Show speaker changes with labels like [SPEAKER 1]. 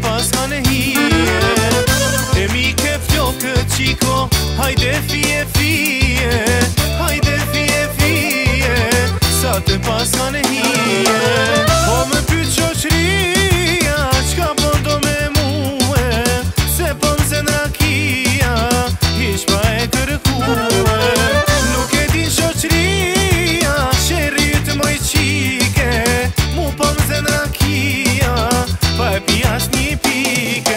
[SPEAKER 1] pas kanë hije. E mike flokë qiko, hajde fije fije, hajde fije fije, sa të pas kanë hije. Po më pyet shoqëria, çka po do me muhe, se po më zen rakia, hiq pa e kërkue. Nuk e din shoqëria, sherrit moj qike, mu po më zen rakia, pa e pi as një pike.